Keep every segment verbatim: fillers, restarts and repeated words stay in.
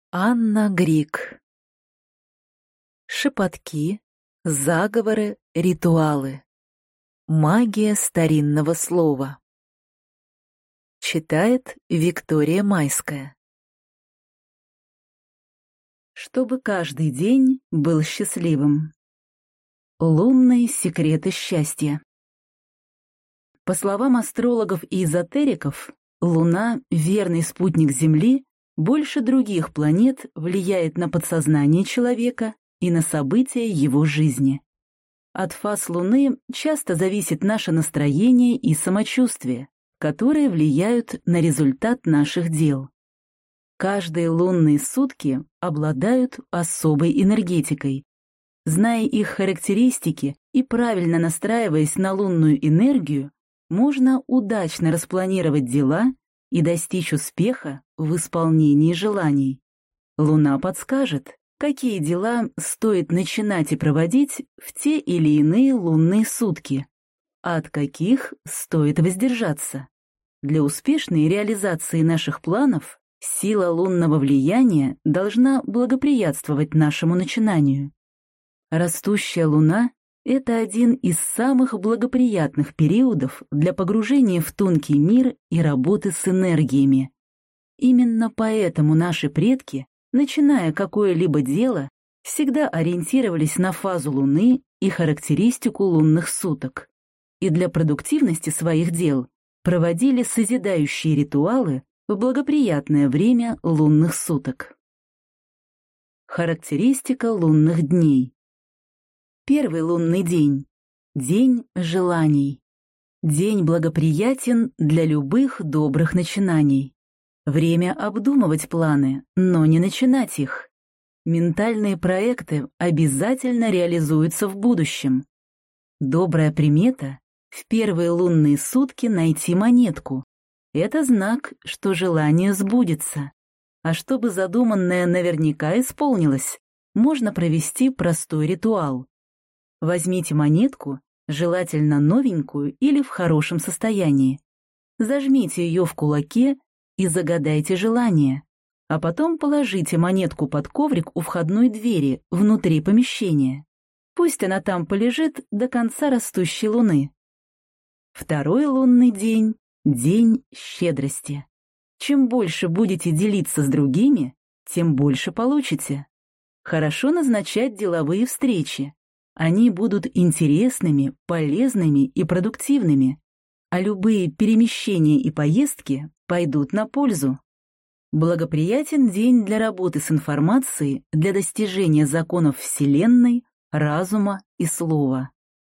Анна Грик. Шепотки, заговоры, ритуалы. Магия старинного слова. Читает Виктория Майская. Чтобы каждый день был счастливым. Лунные секреты счастья. По словам астрологов и эзотериков, Луна, верный спутник Земли, больше других планет влияет на подсознание человека и на события его жизни. От фаз Луны часто зависит наше настроение и самочувствие, которые влияют на результат наших дел. Каждые лунные сутки обладают особой энергетикой. Зная их характеристики и правильно настраиваясь на лунную энергию, можно удачно распланировать дела и достичь успеха в исполнении желаний. Луна подскажет, какие дела стоит начинать и проводить в те или иные лунные сутки, а от каких стоит воздержаться. Для успешной реализации наших планов сила лунного влияния должна благоприятствовать нашему начинанию. Растущая Луна — это один из самых благоприятных периодов для погружения в тонкий мир и работы с энергиями. Именно поэтому наши предки, начиная какое-либо дело, всегда ориентировались на фазу Луны и характеристику лунных суток. И для продуктивности своих дел проводили созидающие ритуалы в благоприятное время лунных суток. Характеристика лунных дней. Первый лунный день – день желаний. День благоприятен для любых добрых начинаний. Время обдумывать планы, но не начинать их. Ментальные проекты обязательно реализуются в будущем. Добрая примета – в первые лунные сутки найти монетку. Это знак, что желание сбудется. А чтобы задуманное наверняка исполнилось, можно провести простой ритуал. Возьмите монетку, желательно новенькую или в хорошем состоянии. Зажмите ее в кулаке и загадайте желание, а потом положите монетку под коврик у входной двери внутри помещения. Пусть она там полежит до конца растущей луны. Второй лунный день – день щедрости. Чем больше будете делиться с другими, тем больше получите. Хорошо назначать деловые встречи. Они будут интересными, полезными и продуктивными, а любые перемещения и поездки пойдут на пользу. Благоприятен день для работы с информацией для достижения законов Вселенной, разума и слова.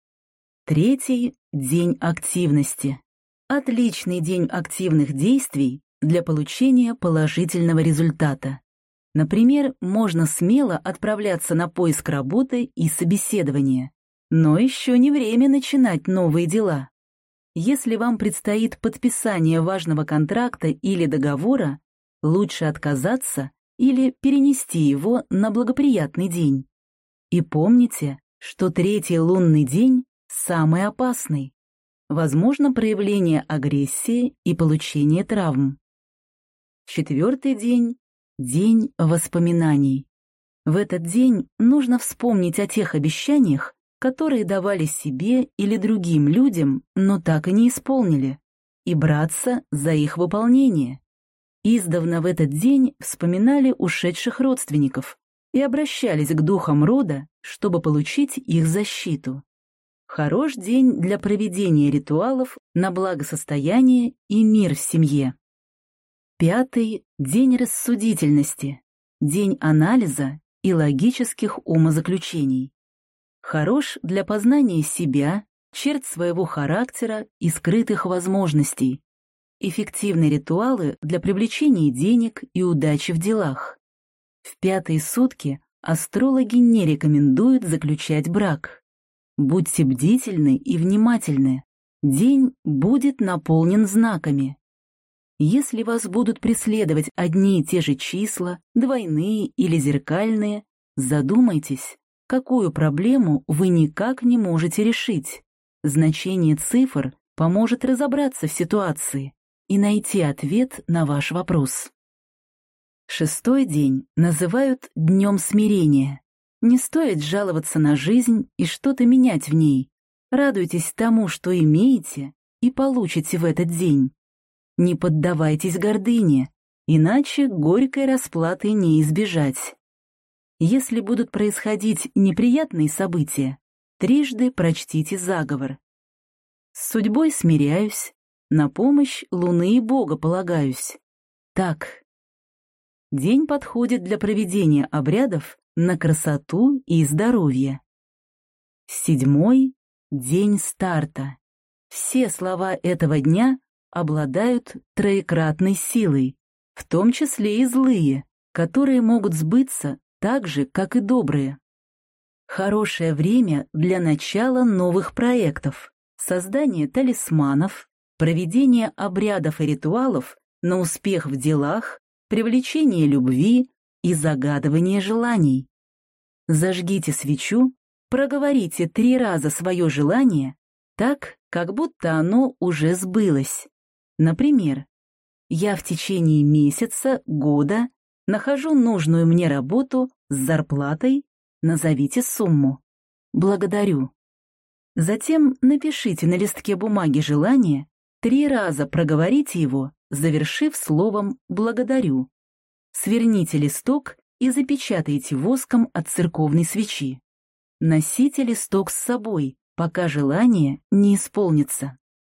Третий – день активности. Отличный день активных действий для получения положительного результата. Например, можно смело отправляться на поиск работы и собеседования. Но еще не время начинать новые дела. Если вам предстоит подписание важного контракта или договора, лучше отказаться или перенести его на благоприятный день. И помните, что третий лунный день самый опасный. Возможно проявление агрессии и получение травм. Четвертый день – день воспоминаний. В этот день нужно вспомнить о тех обещаниях, которые давали себе или другим людям, но так и не исполнили, и браться за их выполнение. Издавна в этот день вспоминали ушедших родственников и обращались к духам рода, чтобы получить их защиту. Хорош день для проведения ритуалов на благосостояние и мир в семье. Пятый – день рассудительности, день анализа и логических умозаключений. Хорош для познания себя, черт своего характера и скрытых возможностей. Эффективны ритуалы для привлечения денег и удачи в делах. В пятые сутки астрологи не рекомендуют заключать брак. Будьте бдительны и внимательны. День будет наполнен знаками. Если вас будут преследовать одни и те же числа, двойные или зеркальные, задумайтесь, какую проблему вы никак не можете решить. Значение цифр поможет разобраться в ситуации и найти ответ на ваш вопрос. Шестой день называют днем смирения. Не стоит жаловаться на жизнь и что-то менять в ней. Радуйтесь тому, что имеете, и получите в этот день. Не поддавайтесь гордыне, иначе горькой расплаты не избежать. Если будут происходить неприятные события, трижды прочтите заговор. С судьбой смиряюсь, на помощь Луны и Бога полагаюсь. Так. День подходит для проведения обрядов на красоту и здоровье. Седьмой — день старта. Все слова этого дня обладают троекратной силой, в том числе и злые, которые могут сбыться так же, как и добрые. Хорошее время для начала новых проектов, создания талисманов, проведения обрядов и ритуалов на успех в делах, привлечение любви и загадывание желаний. Зажгите свечу, проговорите три раза свое желание так, как будто оно уже сбылось. Например, «Я в течение месяца, года нахожу нужную мне работу с зарплатой, назовите сумму. Благодарю». Затем напишите на листке бумаги желание, три раза проговорите его, завершив словом «благодарю». Сверните листок и запечатайте воском от церковной свечи. Носите листок с собой, пока желание не исполнится.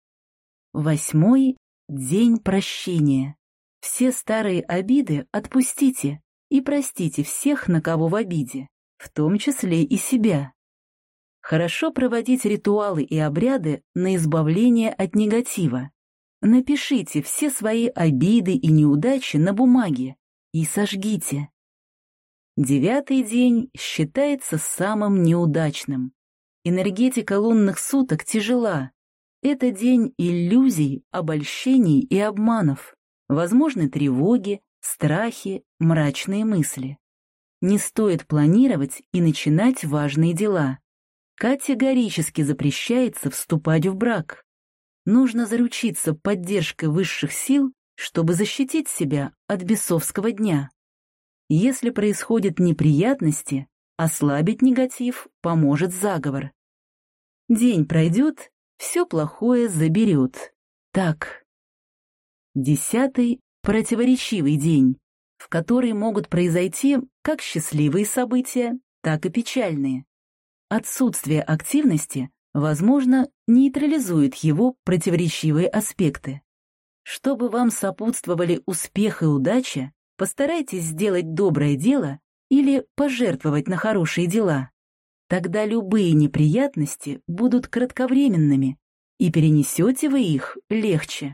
Восьмой — день прощения. Все старые обиды отпустите и простите всех, на кого в обиде, в том числе и себя. Хорошо проводить ритуалы и обряды на избавление от негатива. Напишите все свои обиды и неудачи на бумаге и сожгите. Девятый день считается самым неудачным. Энергетика лунных суток тяжела. Это день иллюзий, обольщений и обманов. Возможны тревоги, страхи, мрачные мысли. Не стоит планировать и начинать важные дела. Категорически запрещается вступать в брак. Нужно заручиться поддержкой высших сил, чтобы защитить себя от бесовского дня. Если происходят неприятности, ослабить негатив поможет заговор. День пройдет, все плохое заберет. Так. Десятый — противоречивый день, в который могут произойти как счастливые события, так и печальные. Отсутствие активности, возможно, нейтрализует его противоречивые аспекты. Чтобы вам сопутствовали успех и удача, постарайтесь сделать доброе дело или пожертвовать на хорошие дела. Тогда любые неприятности будут кратковременными, и перенесете вы их легче.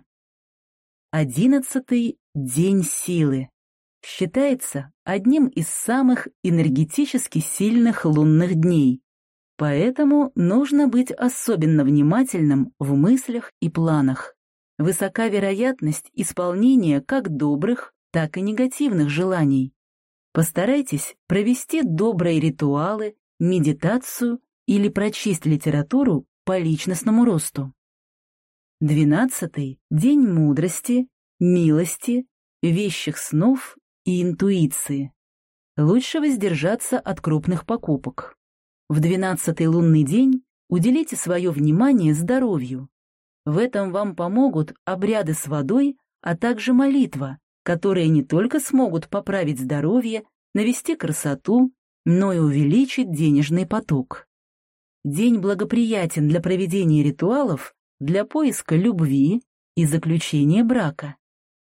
Одиннадцатый — день силы. Считается одним из самых энергетически сильных лунных дней. Поэтому нужно быть особенно внимательным в мыслях и планах. Высока вероятность исполнения как добрых, так и негативных желаний. Постарайтесь провести добрые ритуалы, медитацию или прочесть литературу по личностному росту. Двенадцатый — день мудрости, милости, вещих снов и интуиции. Лучше воздержаться от крупных покупок. В двенадцатый лунный день уделите свое внимание здоровью. В этом вам помогут обряды с водой, а также молитва, которые не только смогут поправить здоровье, навести красоту, но и увеличить денежный поток. День благоприятен для проведения ритуалов, для поиска любви и заключения брака.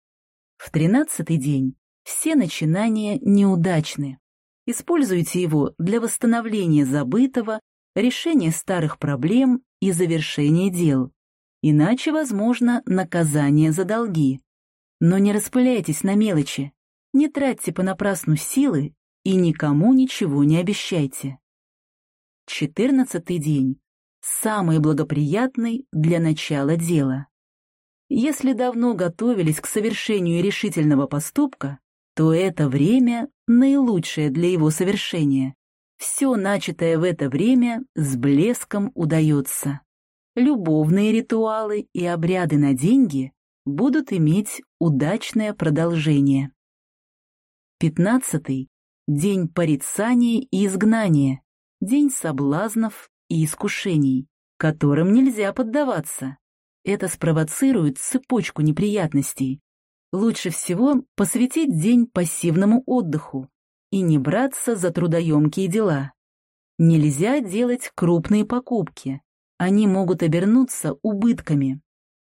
В тринадцатый день все начинания неудачны. Используйте его для восстановления забытого, решения старых проблем и завершения дел. Иначе возможно наказание за долги. Но не распыляйтесь на мелочи, не тратьте понапрасну силы и никому ничего не обещайте. Четырнадцатый день – самый благоприятный для начала дела. Если давно готовились к совершению решительного поступка, то это время наилучшее для его совершения. Все начатое в это время с блеском удается. Любовные ритуалы и обряды на деньги будут иметь удачное продолжение. Пятнадцатый — день порицания и изгнания, день соблазнов и искушений, которым нельзя поддаваться. Это спровоцирует цепочку неприятностей. Лучше всего посвятить день пассивному отдыху и не браться за трудоемкие дела. Нельзя делать крупные покупки, они могут обернуться убытками.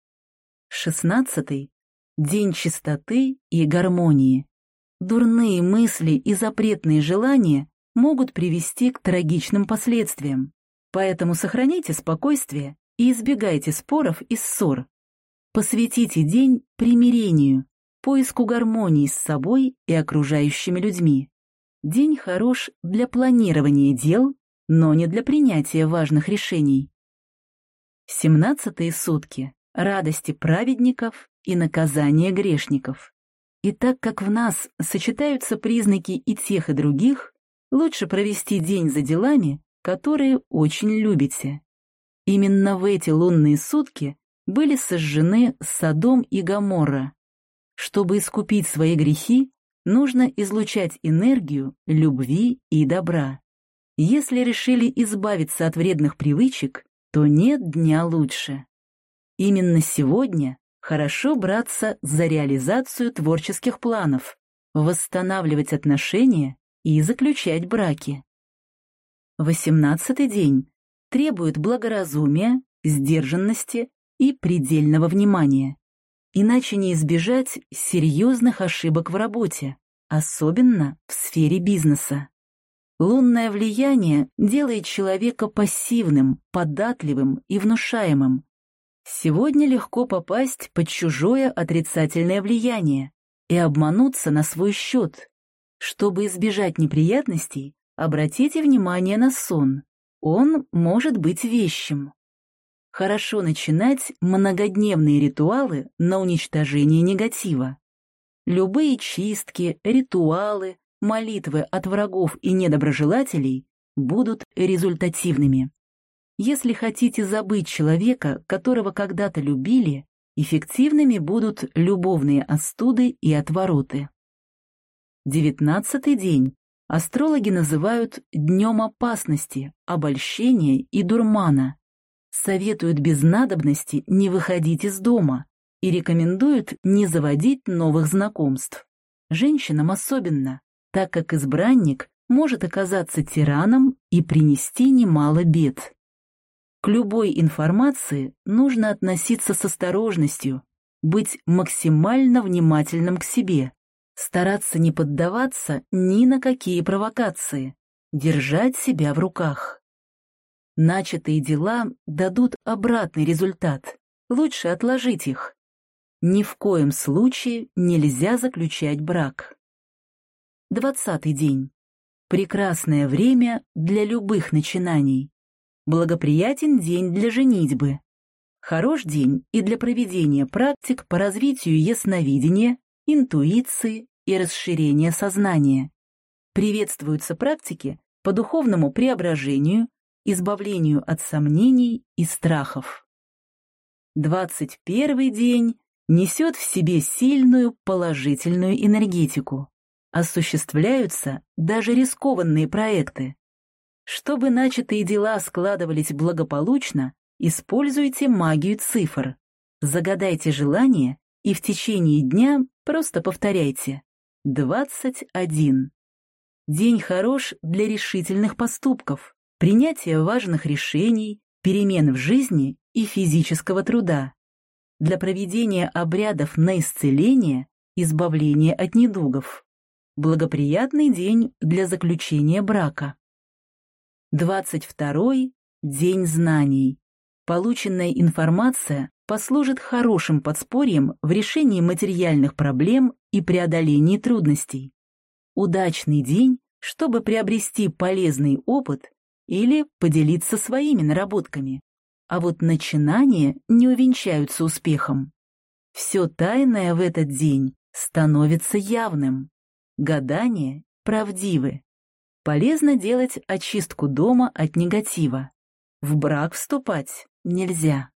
Шестнадцатый — день чистоты и гармонии. Дурные мысли и запретные желания могут привести к трагичным последствиям, поэтому сохраняйте спокойствие и избегайте споров и ссор. Посвятите день примирению, поиску гармонии с собой и окружающими людьми. День хорош для планирования дел, но не для принятия важных решений. Семнадцатые сутки — радости праведников и наказания грешников. И так как в нас сочетаются признаки и тех, и других, лучше провести день за делами, которые очень любите. Именно в эти лунные сутки были сожжены Содом и Гоморра. Чтобы искупить свои грехи, нужно излучать энергию любви и добра. Если решили избавиться от вредных привычек, то нет дня лучше. Именно сегодня хорошо браться за реализацию творческих планов, восстанавливать отношения и заключать браки. Восемнадцатый день требует благоразумия, сдержанности и предельного внимания. Иначе не избежать серьезных ошибок в работе, особенно в сфере бизнеса. Лунное влияние делает человека пассивным, податливым и внушаемым. Сегодня легко попасть под чужое отрицательное влияние и обмануться на свой счет. Чтобы избежать неприятностей, обратите внимание на сон. Он может быть вещим. Хорошо начинать многодневные ритуалы на уничтожение негатива. Любые чистки, ритуалы, молитвы от врагов и недоброжелателей будут результативными. Если хотите забыть человека, которого когда-то любили, эффективными будут любовные остуды и отвороты. Девятнадцатый день астрологи называют днем опасности, обольщения и дурмана. Советуют без надобности не выходить из дома и рекомендуют не заводить новых знакомств. Женщинам особенно, так как избранник может оказаться тираном и принести немало бед. К любой информации нужно относиться с осторожностью, быть максимально внимательным к себе, стараться не поддаваться ни на какие провокации, держать себя в руках. Начатые дела дадут обратный результат, лучше отложить их. Ни в коем случае нельзя заключать брак. Двадцатый день. Прекрасное время для любых начинаний. Благоприятен день для женитьбы. Хорош день и для проведения практик по развитию ясновидения, интуиции и расширения сознания. Приветствуются практики по духовному преображению, избавлению от сомнений и страхов. Двадцать первый день несет в себе сильную положительную энергетику. Осуществляются даже рискованные проекты. Чтобы начатые дела складывались благополучно, используйте магию цифр. Загадайте желание и в течение дня просто повторяйте. двадцать один. День хорош для решительных поступков, принятия важных решений, перемен в жизни и физического труда. Для проведения обрядов на исцеление, избавление от недугов. Благоприятный день для заключения брака. Двадцать второй — день знаний. Полученная информация послужит хорошим подспорьем в решении материальных проблем и преодолении трудностей. Удачный день, чтобы приобрести полезный опыт или поделиться своими наработками. А вот начинания не увенчаются успехом. Все тайное в этот день становится явным. Гадания правдивы. Полезно делать очистку дома от негатива. В брак вступать нельзя.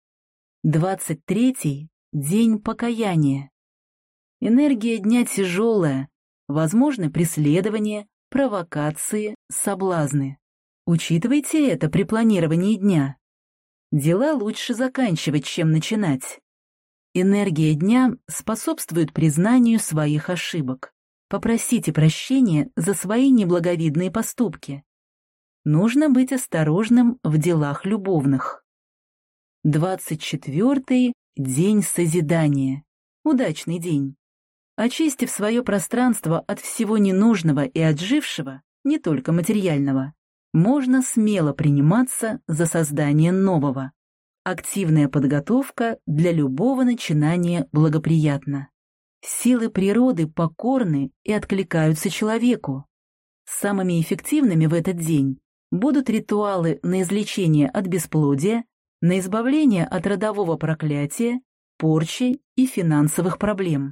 Двадцать третий — день покаяния. Энергия дня тяжелая, Возможны преследования, провокации, соблазны. Учитывайте это при планировании дня. Дела лучше заканчивать, чем начинать. Энергия дня способствует признанию своих ошибок. Попросите прощения за свои неблаговидные поступки. Нужно быть осторожным в делах любовных. Двадцать четвёртый день созидания. Удачный день. Очистив свое пространство от всего ненужного и отжившего, не только материального, можно смело приниматься за создание нового. Активная подготовка для любого начинания благоприятна. Силы природы покорны и откликаются человеку. Самыми эффективными в этот день будут ритуалы на излечение от бесплодия, на избавление от родового проклятия, порчи и финансовых проблем.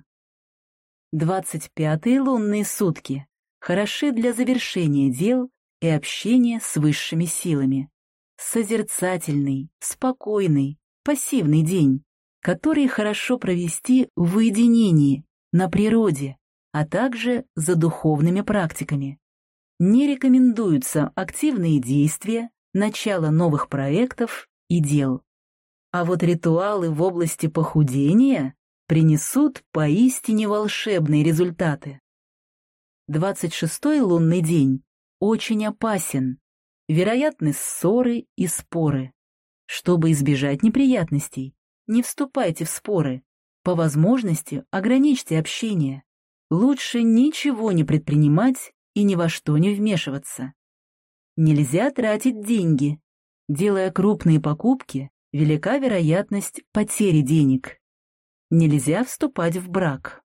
двадцать пятые лунные сутки хороши для завершения дел и общения с высшими силами. Созерцательный, спокойный, пассивный день, который хорошо провести в уединении, на природе, а также за духовными практиками. Не рекомендуются активные действия, начало новых проектов и дел. А вот ритуалы в области похудения принесут поистине волшебные результаты. двадцать шестой лунный день очень опасен. Вероятны ссоры и споры. Чтобы избежать неприятностей, не вступайте в споры. По возможности ограничьте общение. Лучше ничего не предпринимать и ни во что не вмешиваться. Нельзя тратить деньги. Делая крупные покупки, велика вероятность потери денег. Нельзя вступать в брак.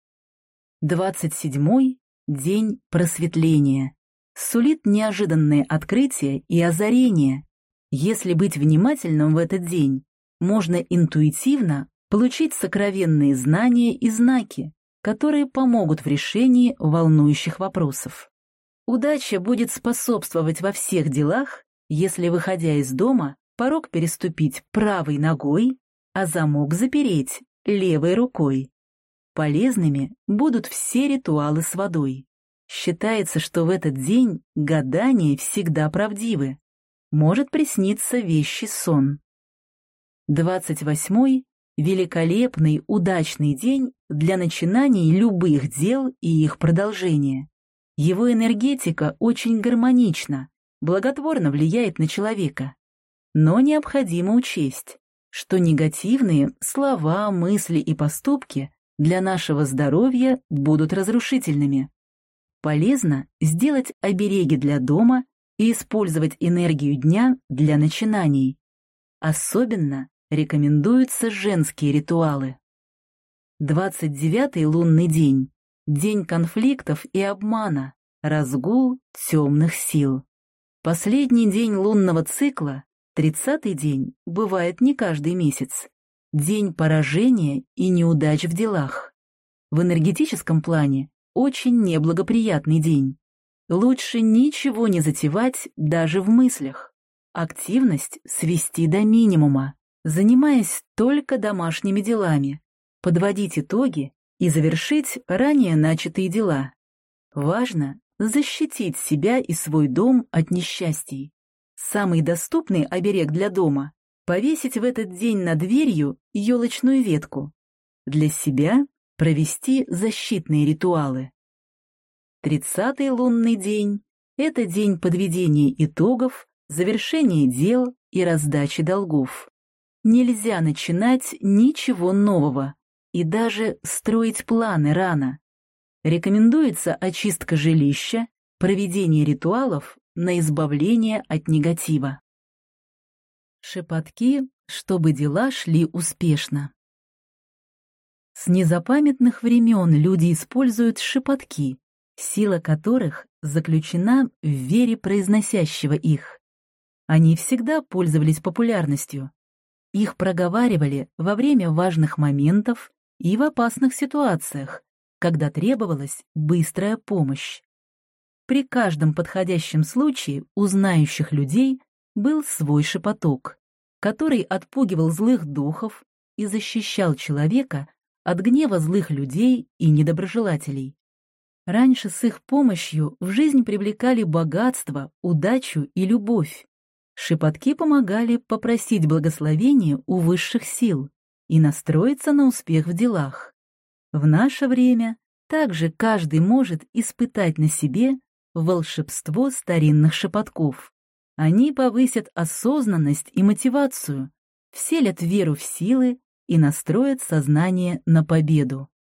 двадцать седьмой день просветления. Сулит неожиданные открытия и озарения. Если быть внимательным в этот день, можно интуитивно получить сокровенные знания и знаки, которые помогут в решении волнующих вопросов. Удача будет способствовать во всех делах, если, выходя из дома, порог переступить правой ногой, а замок запереть левой рукой. Полезными будут все ритуалы с водой. Считается, что в этот день гадания всегда правдивы. Может присниться вещий сон. двадцать восьмой – великолепный, удачный день для начинаний любых дел и их продолжения. Его энергетика очень гармонична, благотворно влияет на человека. Но необходимо учесть, что негативные слова, мысли и поступки для нашего здоровья будут разрушительными. Полезно сделать обереги для дома и использовать энергию дня для начинаний. Особенно рекомендуются женские ритуалы. двадцать девятый лунный день – день конфликтов и обмана, разгул темных сил. Последний день лунного цикла, тридцатый день, бывает не каждый месяц. День поражения и неудач в делах. В энергетическом плане очень неблагоприятный день. Лучше ничего не затевать даже в мыслях. Активность свести до минимума, занимаясь только домашними делами, подводить итоги и завершить ранее начатые дела. Важно защитить себя и свой дом от несчастий. Самый доступный оберег для дома – повесить в этот день над дверью елочную ветку. Для себя провести защитные ритуалы. Тридцатый лунный день – это день подведения итогов, завершения дел и раздачи долгов. Нельзя начинать ничего нового и даже строить планы рано. Рекомендуется очистка жилища, проведение ритуалов на избавление от негатива. Шепотки, чтобы дела шли успешно. С незапамятных времен люди используют шепотки, сила которых заключена в вере произносящего их. Они всегда пользовались популярностью. Их проговаривали во время важных моментов и в опасных ситуациях, когда требовалась быстрая помощь. При каждом подходящем случае у знающих людей был свой шепоток, который отпугивал злых духов и защищал человека от гнева злых людей и недоброжелателей. Раньше с их помощью в жизнь привлекали богатство, удачу и любовь. Шепотки помогали попросить благословения у высших сил и настроиться на успех в делах. В наше время также каждый может испытать на себе волшебство старинных шепотков. Они повысят осознанность и мотивацию, вселят веру в силы и настроят сознание на победу.